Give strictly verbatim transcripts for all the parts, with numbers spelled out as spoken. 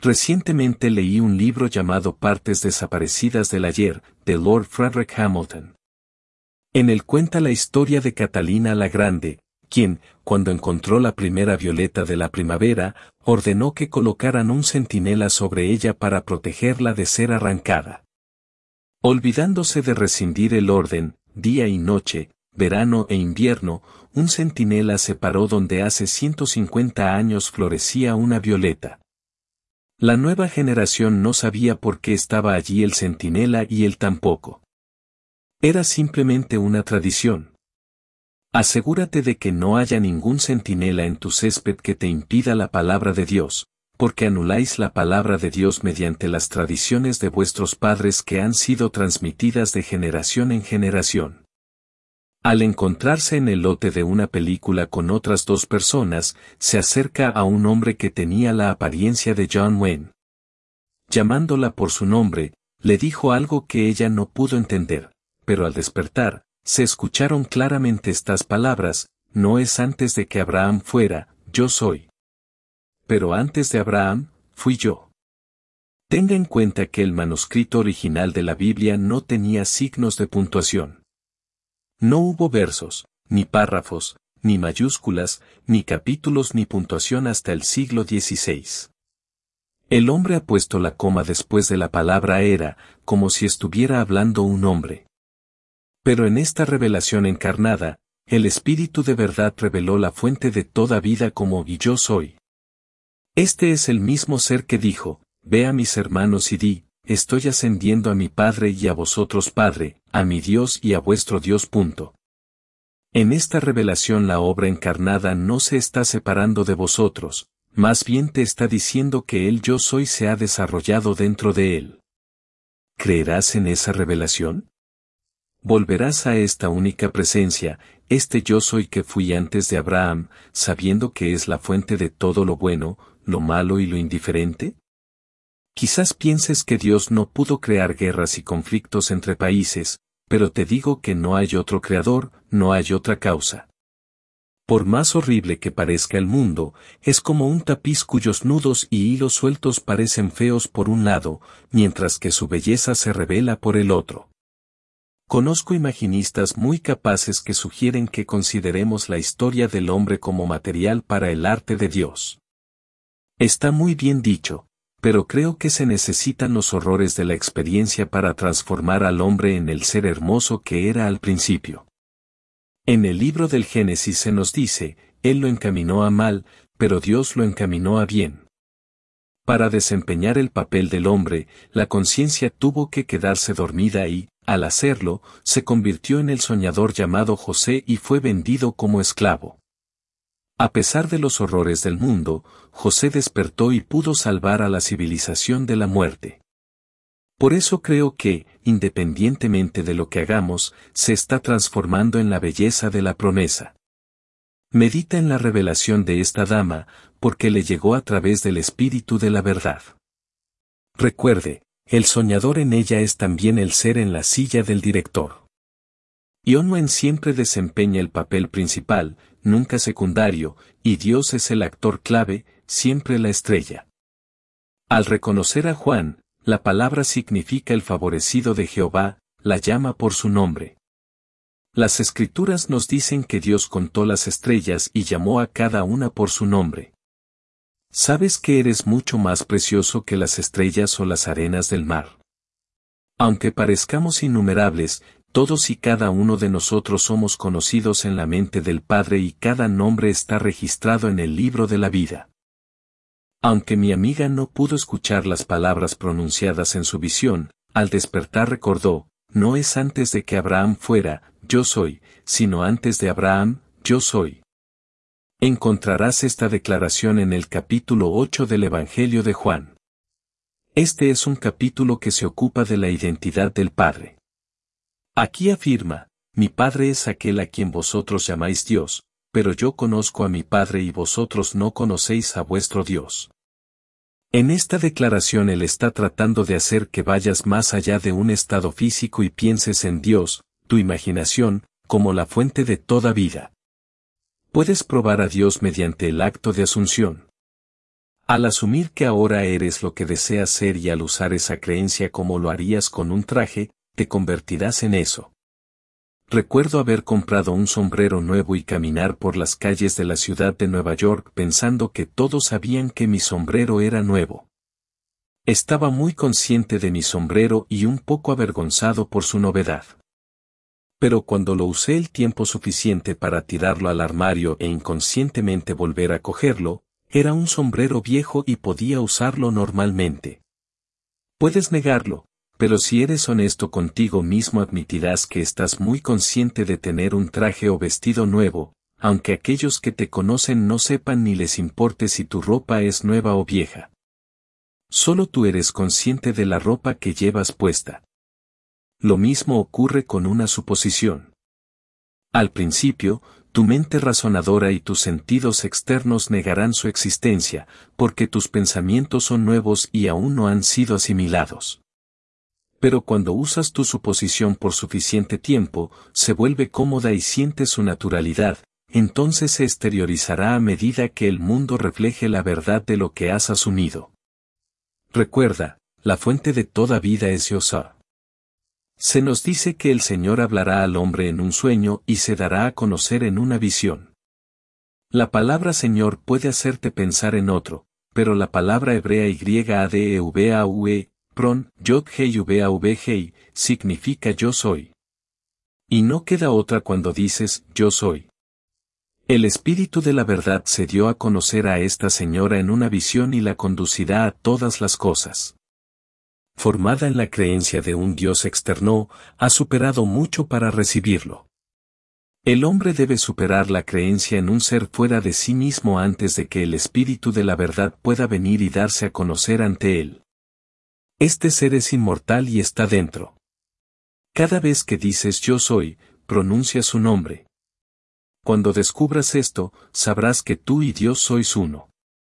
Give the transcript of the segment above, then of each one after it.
Recientemente leí un libro llamado Partes desaparecidas del ayer, de Lord Frederick Hamilton. En él cuenta la historia de Catalina la Grande, quien, cuando encontró la primera violeta de la primavera, ordenó que colocaran un centinela sobre ella para protegerla de ser arrancada. Olvidándose de rescindir el orden, día y noche, verano e invierno, un centinela se paró donde hace ciento cincuenta años florecía una violeta. La nueva generación no sabía por qué estaba allí el centinela y él tampoco. Era simplemente una tradición. Asegúrate de que no haya ningún centinela en tu césped que te impida la palabra de Dios, porque anuláis la palabra de Dios mediante las tradiciones de vuestros padres que han sido transmitidas de generación en generación. Al encontrarse en el lote de una película con otras dos personas, se acerca a un hombre que tenía la apariencia de John Wayne. Llamándola por su nombre, le dijo algo que ella no pudo entender, pero al despertar, se escucharon claramente estas palabras: no es antes de que Abraham fuera, yo soy. Pero antes de Abraham, fui yo. Tenga en cuenta que el manuscrito original de la Biblia no tenía signos de puntuación. No hubo versos, ni párrafos, ni mayúsculas, ni capítulos ni puntuación hasta el siglo dieciséis. El hombre ha puesto la coma después de la palabra era, como si estuviera hablando un hombre. Pero en esta revelación encarnada, el Espíritu de verdad reveló la fuente de toda vida como y yo soy. Este es el mismo ser que dijo: ve a mis hermanos y di, estoy ascendiendo a mi Padre y a vosotros Padre, a mi Dios y a vuestro Dios. Punto. En esta revelación la obra encarnada no se está separando de vosotros, más bien te está diciendo que el yo soy se ha desarrollado dentro de él. ¿Creerás en esa revelación? Volverás a esta única presencia, este yo soy que fui antes de Abraham, sabiendo que es la fuente de todo lo bueno, lo malo y lo indiferente? Quizás pienses que Dios no pudo crear guerras y conflictos entre países, pero te digo que no hay otro creador, no hay otra causa. Por más horrible que parezca el mundo, es como un tapiz cuyos nudos y hilos sueltos parecen feos por un lado, mientras que su belleza se revela por el otro. Conozco imaginistas muy capaces que sugieren que consideremos la historia del hombre como material para el arte de Dios. Está muy bien dicho, pero creo que se necesitan los horrores de la experiencia para transformar al hombre en el ser hermoso que era al principio. En el libro del Génesis se nos dice: Él lo encaminó a mal, pero Dios lo encaminó a bien. Para desempeñar el papel del hombre, la conciencia tuvo que quedarse dormida y, al hacerlo, se convirtió en el soñador llamado José y fue vendido como esclavo. A pesar de los horrores del mundo, José despertó y pudo salvar a la civilización de la muerte. Por eso creo que, independientemente de lo que hagamos, se está transformando en la belleza de la promesa. Medita en la revelación de esta dama, porque le llegó a través del Espíritu de la verdad. Recuerde, el soñador en ella es también el ser en la silla del director. Ionwen siempre desempeña el papel principal, nunca secundario, y Dios es el actor clave, siempre la estrella. Al reconocer a Juan, la palabra significa el favorecido de Jehová, la llama por su nombre. Las Escrituras nos dicen que Dios contó las estrellas y llamó a cada una por su nombre. ¿Sabes que eres mucho más precioso que las estrellas o las arenas del mar? Aunque parezcamos innumerables, todos y cada uno de nosotros somos conocidos en la mente del Padre y cada nombre está registrado en el libro de la vida. Aunque mi amiga no pudo escuchar las palabras pronunciadas en su visión, al despertar recordó: no es antes de que Abraham fuera, yo soy, sino antes de Abraham, yo soy. Encontrarás esta declaración en el capítulo ocho del Evangelio de Juan. Este es un capítulo que se ocupa de la identidad del Padre. Aquí afirma: mi Padre es aquel a quien vosotros llamáis Dios, pero yo conozco a mi Padre y vosotros no conocéis a vuestro Dios. En esta declaración él está tratando de hacer que vayas más allá de un estado físico y pienses en Dios, tu imaginación, como la fuente de toda vida. Puedes probar a Dios mediante el acto de asunción. Al asumir que ahora eres lo que deseas ser y al usar esa creencia como lo harías con un traje, te convertirás en eso. Recuerdo haber comprado un sombrero nuevo y caminar por las calles de la ciudad de Nueva York pensando que todos sabían que mi sombrero era nuevo. Estaba muy consciente de mi sombrero y un poco avergonzado por su novedad. Pero cuando lo usé el tiempo suficiente para tirarlo al armario e inconscientemente volver a cogerlo, era un sombrero viejo y podía usarlo normalmente. Puedes negarlo, pero si eres honesto contigo mismo admitirás que estás muy consciente de tener un traje o vestido nuevo, aunque aquellos que te conocen no sepan ni les importe si tu ropa es nueva o vieja. Solo tú eres consciente de la ropa que llevas puesta. Lo mismo ocurre con una suposición. Al principio, tu mente razonadora y tus sentidos externos negarán su existencia, porque tus pensamientos son nuevos y aún no han sido asimilados. Pero cuando usas tu suposición por suficiente tiempo, se vuelve cómoda y sientes su naturalidad, entonces se exteriorizará a medida que el mundo refleje la verdad de lo que has asumido. Recuerda, la fuente de toda vida es Yosa. Se nos dice que el Señor hablará al hombre en un sueño y se dará a conocer en una visión. La palabra Señor puede hacerte pensar en otro, pero la palabra hebrea Y-A-D-E-V-A-U-E, Pron, Yod-Hei-V-A-V-Hei, significa yo soy. Y no queda otra cuando dices, yo soy. El Espíritu de la verdad se dio a conocer a esta señora en una visión y la conducirá a todas las cosas. Formada en la creencia de un Dios externo, ha superado mucho para recibirlo. El hombre debe superar la creencia en un ser fuera de sí mismo antes de que el Espíritu de la verdad pueda venir y darse a conocer ante él. Este ser es inmortal y está dentro. Cada vez que dices yo soy, pronuncia su nombre. Cuando descubras esto, sabrás que tú y Dios sois uno.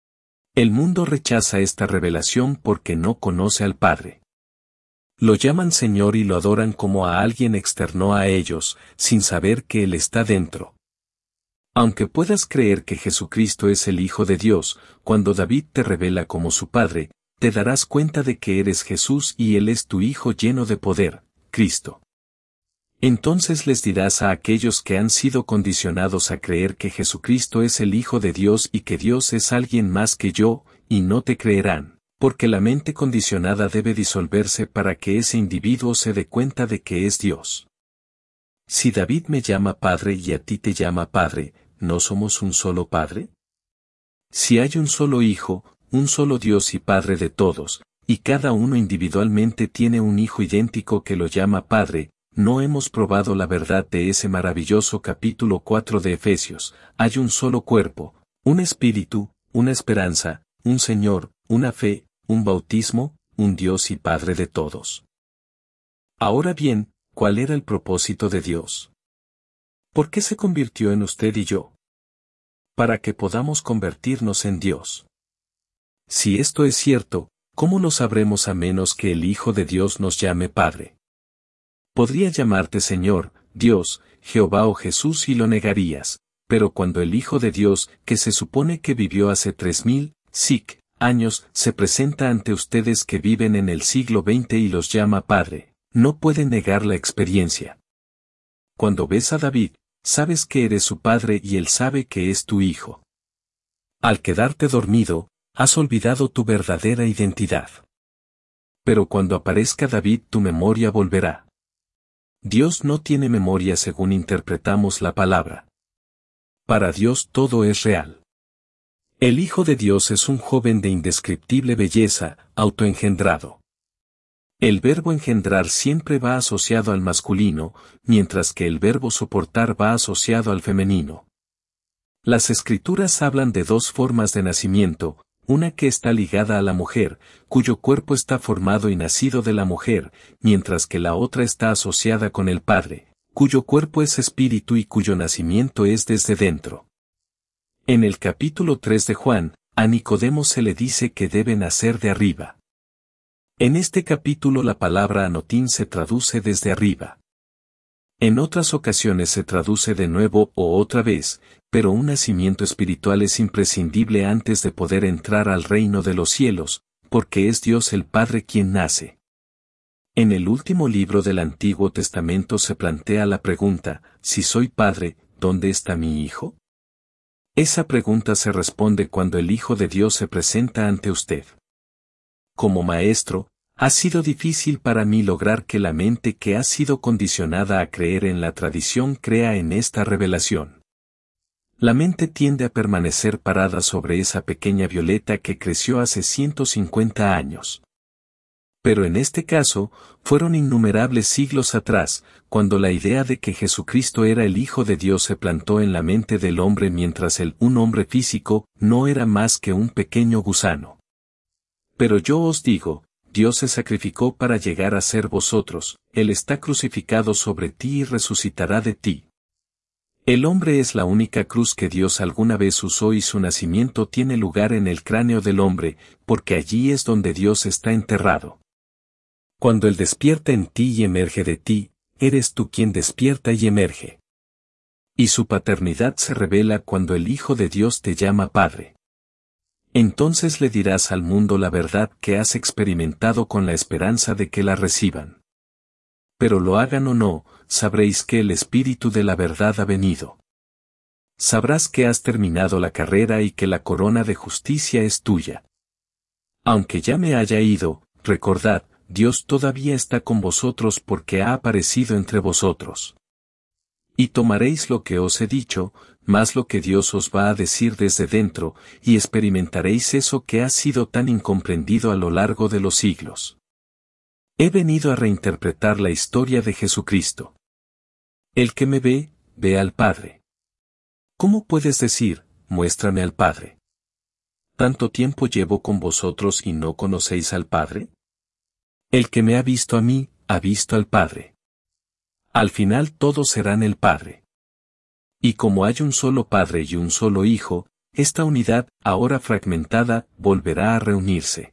El mundo rechaza esta revelación porque no conoce al Padre. Lo llaman Señor y lo adoran como a alguien externo a ellos, sin saber que Él está dentro. Aunque puedas creer que Jesucristo es el Hijo de Dios, cuando David te revela como su Padre, te darás cuenta de que eres Jesús y Él es tu Hijo lleno de poder, Cristo. Entonces les dirás a aquellos que han sido condicionados a creer que Jesucristo es el Hijo de Dios y que Dios es alguien más que yo, y no te creerán, porque la mente condicionada debe disolverse para que ese individuo se dé cuenta de que es Dios. Si David me llama Padre y a ti te llama Padre, ¿no somos un solo Padre? Si hay un solo Hijo, un solo Dios y Padre de todos, y cada uno individualmente tiene un Hijo idéntico que lo llama Padre, ¿no hemos probado la verdad de ese maravilloso capítulo cuatro de Efesios? Hay un solo cuerpo, un espíritu, una esperanza, un Señor, una fe, un bautismo, un Dios y Padre de todos. Ahora bien, ¿cuál era el propósito de Dios? ¿Por qué se convirtió en usted y yo? Para que podamos convertirnos en Dios. Si esto es cierto, ¿cómo lo sabremos a menos que el Hijo de Dios nos llame Padre? Podría llamarte Señor, Dios, Jehová o Jesús y lo negarías, pero cuando el Hijo de Dios, que se supone que vivió hace tres mil, sic, años, se presenta ante ustedes que viven en el siglo veinte y los llama Padre, no pueden negar la experiencia. Cuando ves a David, sabes que eres su padre y él sabe que es tu hijo. Al quedarte dormido, has olvidado tu verdadera identidad. Pero cuando aparezca David tu memoria volverá. Dios no tiene memoria según interpretamos la palabra. Para Dios todo es real. El Hijo de Dios es un joven de indescriptible belleza, autoengendrado. El verbo engendrar siempre va asociado al masculino, mientras que el verbo soportar va asociado al femenino. Las Escrituras hablan de dos formas de nacimiento, una que está ligada a la mujer, cuyo cuerpo está formado y nacido de la mujer, mientras que la otra está asociada con el Padre, cuyo cuerpo es espíritu y cuyo nacimiento es desde dentro. En el capítulo tres de Juan, a Nicodemo se le dice que debe nacer de arriba. En este capítulo la palabra anotín se traduce desde arriba. En otras ocasiones se traduce de nuevo o otra vez, pero un nacimiento espiritual es imprescindible antes de poder entrar al reino de los cielos, porque es Dios el Padre quien nace. En el último libro del Antiguo Testamento se plantea la pregunta, si soy padre, ¿dónde está mi hijo? Esa pregunta se responde cuando el Hijo de Dios se presenta ante usted. Como maestro, ha sido difícil para mí lograr que la mente que ha sido condicionada a creer en la tradición crea en esta revelación. La mente tiende a permanecer parada sobre esa pequeña violeta que creció hace ciento cincuenta años. Pero en este caso, fueron innumerables siglos atrás, cuando la idea de que Jesucristo era el Hijo de Dios se plantó en la mente del hombre mientras él, un hombre físico, no era más que un pequeño gusano. Pero yo os digo, Dios se sacrificó para llegar a ser vosotros, Él está crucificado sobre ti y resucitará de ti. El hombre es la única cruz que Dios alguna vez usó y su nacimiento tiene lugar en el cráneo del hombre, porque allí es donde Dios está enterrado. Cuando Él despierta en ti y emerge de ti, eres tú quien despierta y emerge. Y su paternidad se revela cuando el Hijo de Dios te llama Padre. Entonces le dirás al mundo la verdad que has experimentado con la esperanza de que la reciban. Pero lo hagan o no, sabréis que el Espíritu de la verdad ha venido. Sabrás que has terminado la carrera y que la corona de justicia es tuya. Aunque ya me haya ido, recordad, Dios todavía está con vosotros porque ha aparecido entre vosotros. Y tomaréis lo que os he dicho, más lo que Dios os va a decir desde dentro, y experimentaréis eso que ha sido tan incomprendido a lo largo de los siglos. He venido a reinterpretar la historia de Jesucristo. El que me ve, ve al Padre. ¿Cómo puedes decir, muéstrame al Padre? ¿Tanto tiempo llevo con vosotros y no conocéis al Padre? El que me ha visto a mí, ha visto al Padre. Al final todos serán el Padre. Y como hay un solo Padre y un solo Hijo, esta unidad, ahora fragmentada, volverá a reunirse.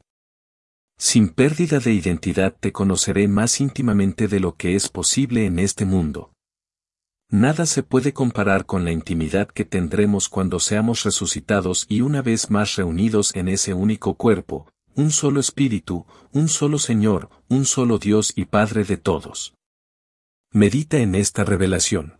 Sin pérdida de identidad te conoceré más íntimamente de lo que es posible en este mundo. Nada se puede comparar con la intimidad que tendremos cuando seamos resucitados y una vez más reunidos en ese único cuerpo, un solo Espíritu, un solo Señor, un solo Dios y Padre de todos. Medita en esta revelación.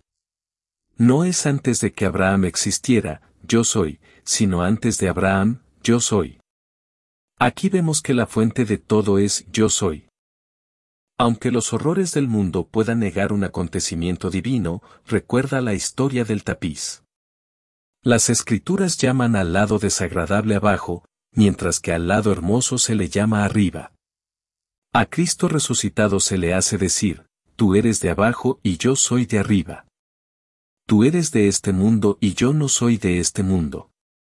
No es antes de que Abraham existiera, yo soy, sino antes de Abraham, yo soy. Aquí vemos que la fuente de todo es yo soy. Aunque los horrores del mundo puedan negar un acontecimiento divino, recuerda la historia del tapiz. Las Escrituras llaman al lado desagradable abajo, mientras que al lado hermoso se le llama arriba. A Cristo resucitado se le hace decir, tú eres de abajo y yo soy de arriba. Tú eres de este mundo y yo no soy de este mundo.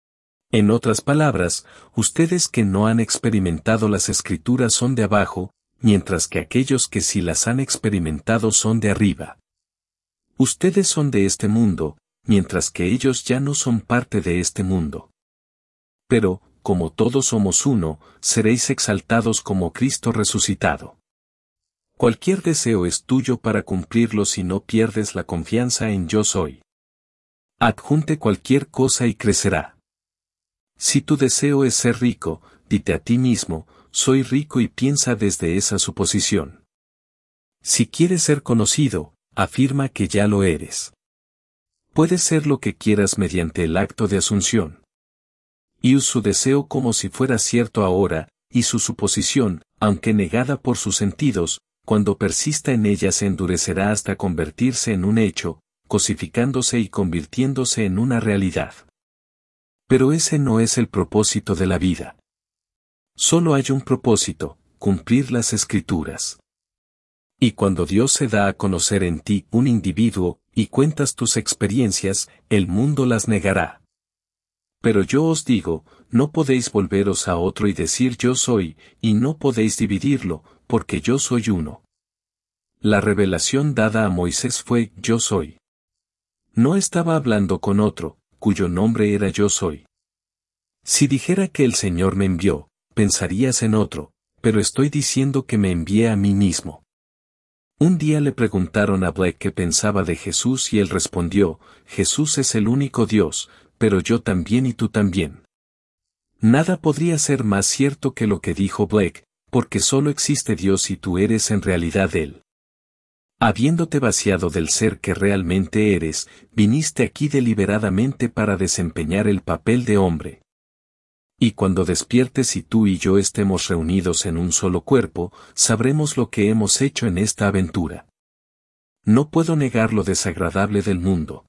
En otras palabras, ustedes que no han experimentado las Escrituras son de abajo, mientras que aquellos que sí las han experimentado son de arriba. Ustedes son de este mundo, mientras que ellos ya no son parte de este mundo. Pero, como todos somos uno, seréis exaltados como Cristo resucitado. Cualquier deseo es tuyo para cumplirlo si no pierdes la confianza en yo soy. Adjunte cualquier cosa y crecerá. Si tu deseo es ser rico, dite a ti mismo, soy rico y piensa desde esa suposición. Si quieres ser conocido, afirma que ya lo eres. Puedes ser lo que quieras mediante el acto de asunción. Y us su deseo como si fuera cierto ahora, y su suposición, aunque negada por sus sentidos, cuando persista en ella se endurecerá hasta convertirse en un hecho, cosificándose y convirtiéndose en una realidad. Pero ese no es el propósito de la vida. Solo hay un propósito, cumplir las Escrituras. Y cuando Dios se da a conocer en ti un individuo, y cuentas tus experiencias, el mundo las negará. Pero yo os digo, no podéis volveros a otro y decir yo soy, y no podéis dividirlo, porque yo soy uno. La revelación dada a Moisés fue yo soy. No estaba hablando con otro, cuyo nombre era yo soy. Si dijera que el Señor me envió, pensarías en otro, pero estoy diciendo que me envié a mí mismo. Un día le preguntaron a Blake qué pensaba de Jesús y él respondió, Jesús es el único Dios, pero yo también y tú también. Nada podría ser más cierto que lo que dijo Blake, porque solo existe Dios y tú eres en realidad Él. Habiéndote vaciado del ser que realmente eres, viniste aquí deliberadamente para desempeñar el papel de hombre. Y cuando despiertes y tú y yo estemos reunidos en un solo cuerpo, sabremos lo que hemos hecho en esta aventura. No puedo negar lo desagradable del mundo.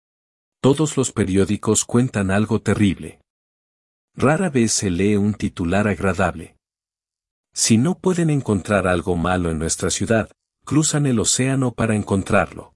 Todos los periódicos cuentan algo terrible. Rara vez se lee un titular agradable. Si no pueden encontrar algo malo en nuestra ciudad, cruzan el océano para encontrarlo.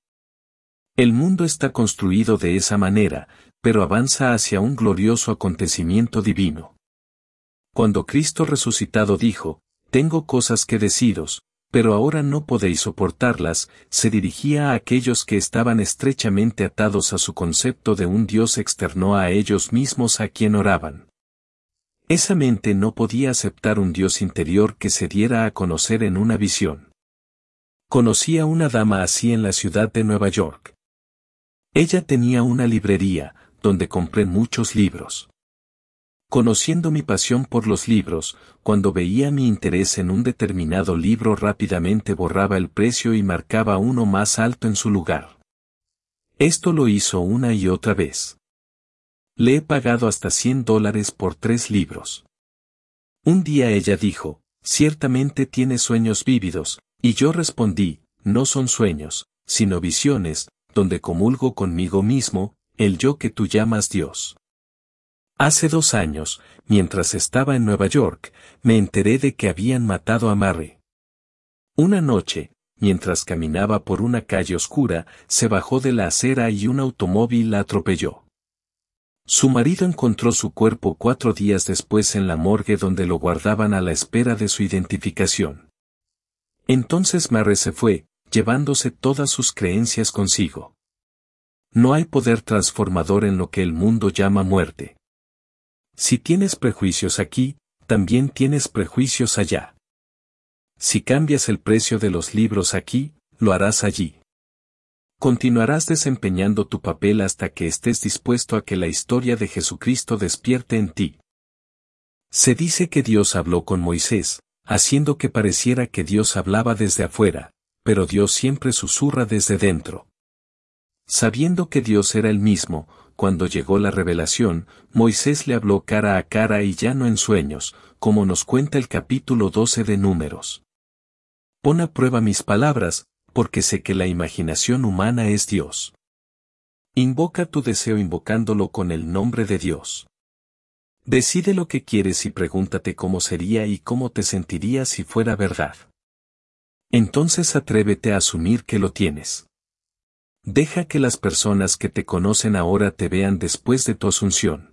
El mundo está construido de esa manera, pero avanza hacia un glorioso acontecimiento divino. Cuando Cristo resucitado dijo, «Tengo cosas que deciros, pero ahora no podéis soportarlas», se dirigía a aquellos que estaban estrechamente atados a su concepto de un Dios externo a ellos mismos a quien oraban. Esa mente no podía aceptar un Dios interior que se diera a conocer en una visión. Conocí a una dama así en la ciudad de Nueva York. Ella tenía una librería, donde compré muchos libros. Conociendo mi pasión por los libros, cuando veía mi interés en un determinado libro rápidamente borraba el precio y marcaba uno más alto en su lugar. Esto lo hizo una y otra vez. Le he pagado hasta cien dólares por tres libros. Un día ella dijo, «Ciertamente tienes sueños vívidos», y yo respondí, «No son sueños, sino visiones, donde comulgo conmigo mismo, el yo que tú llamas Dios». Hace dos años, mientras estaba en Nueva York, me enteré de que habían matado a Mary. Una noche, mientras caminaba por una calle oscura, se bajó de la acera y un automóvil la atropelló. Su marido encontró su cuerpo cuatro días después en la morgue donde lo guardaban a la espera de su identificación. Entonces Mary se fue, llevándose todas sus creencias consigo. No hay poder transformador en lo que el mundo llama muerte. Si tienes prejuicios aquí, también tienes prejuicios allá. Si cambias el precio de los libros aquí, lo harás allí. Continuarás desempeñando tu papel hasta que estés dispuesto a que la historia de Jesucristo despierte en ti. Se dice que Dios habló con Moisés, haciendo que pareciera que Dios hablaba desde afuera, pero Dios siempre susurra desde dentro. Sabiendo que Dios era el mismo, cuando llegó la revelación, Moisés le habló cara a cara y ya no en sueños, como nos cuenta el capítulo doce de Números. Pon a prueba mis palabras, porque sé que la imaginación humana es Dios. Invoca tu deseo invocándolo con el nombre de Dios. Decide lo que quieres y pregúntate cómo sería y cómo te sentirías si fuera verdad. Entonces atrévete a asumir que lo tienes. Deja que las personas que te conocen ahora te vean después de tu asunción.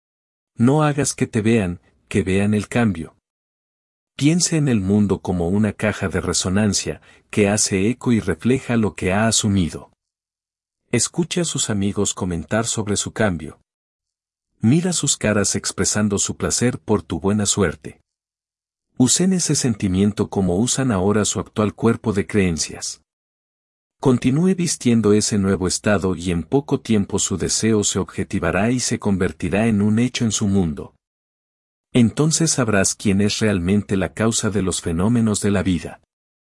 No hagas que te vean, que vean el cambio. Piense en el mundo como una caja de resonancia, que hace eco y refleja lo que ha asumido. Escuche a sus amigos comentar sobre su cambio. Mira sus caras expresando su placer por tu buena suerte. Usen ese sentimiento como usan ahora su actual cuerpo de creencias. Continúe vistiendo ese nuevo estado y en poco tiempo su deseo se objetivará y se convertirá en un hecho en su mundo. Entonces sabrás quién es realmente la causa de los fenómenos de la vida.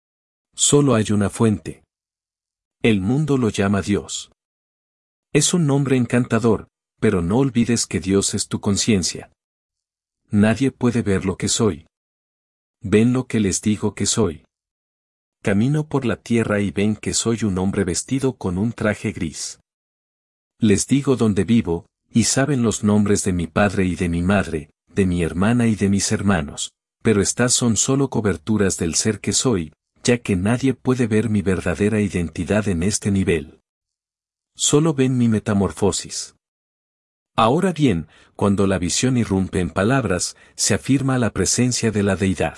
Solo hay una fuente. El mundo lo llama Dios. Es un nombre encantador, pero no olvides que Dios es tu conciencia. Nadie puede ver lo que soy. Ven lo que les digo que soy. Camino por la tierra y ven que soy un hombre vestido con un traje gris. Les digo dónde vivo, y saben los nombres de mi padre y de mi madre, de mi hermana y de mis hermanos, pero estas son solo coberturas del ser que soy, ya que nadie puede ver mi verdadera identidad en este nivel. Solo ven mi metamorfosis. Ahora bien, cuando la visión irrumpe en palabras, se afirma la presencia de la deidad.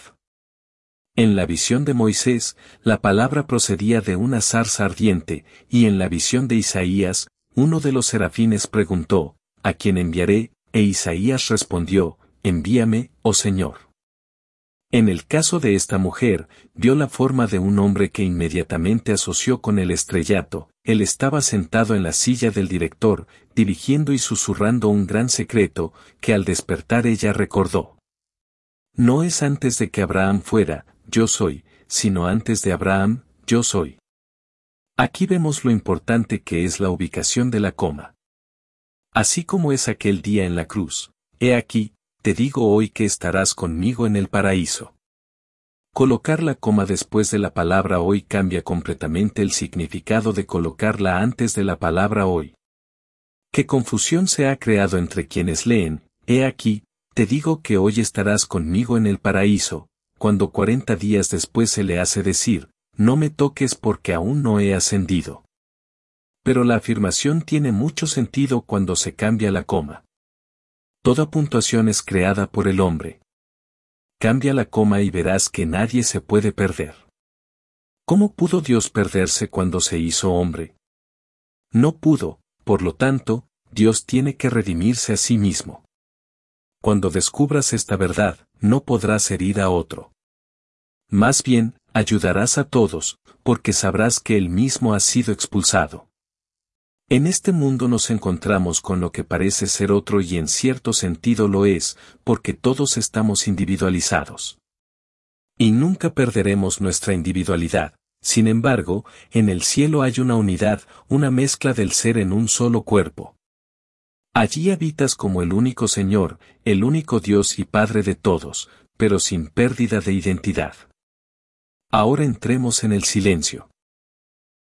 En la visión de Moisés, la palabra procedía de una zarza ardiente, y en la visión de Isaías, uno de los serafines preguntó, ¿a quién enviaré? E Isaías respondió, envíame, oh Señor. En el caso de esta mujer, vio la forma de un hombre que inmediatamente asoció con el estrellato. Él estaba sentado en la silla del director, dirigiendo y susurrando un gran secreto, que al despertar ella recordó. No es antes de que Abraham fuera, yo soy, sino antes de Abraham, yo soy. Aquí vemos lo importante que es la ubicación de la coma. Así como es aquel día en la cruz, he aquí, te digo hoy que estarás conmigo en el paraíso. Colocar la coma después de la palabra hoy cambia completamente el significado de colocarla antes de la palabra hoy. ¿Qué confusión se ha creado entre quienes leen, he aquí, te digo que hoy estarás conmigo en el paraíso, cuando cuarenta días después se le hace decir, no me toques porque aún no he ascendido? Pero la afirmación tiene mucho sentido cuando se cambia la coma. Toda puntuación es creada por el hombre. Cambia la coma y verás que nadie se puede perder. ¿Cómo pudo Dios perderse cuando se hizo hombre? No pudo, por lo tanto, Dios tiene que redimirse a sí mismo. Cuando descubras esta verdad, no podrás herir a otro. Más bien, ayudarás a todos, porque sabrás que él mismo ha sido expulsado. En este mundo nos encontramos con lo que parece ser otro y en cierto sentido lo es, porque todos estamos individualizados. Y nunca perderemos nuestra individualidad. Sin embargo, en el cielo hay una unidad, una mezcla del ser en un solo cuerpo. Allí habitas como el único Señor, el único Dios y Padre de todos, pero sin pérdida de identidad. Ahora entremos en el silencio.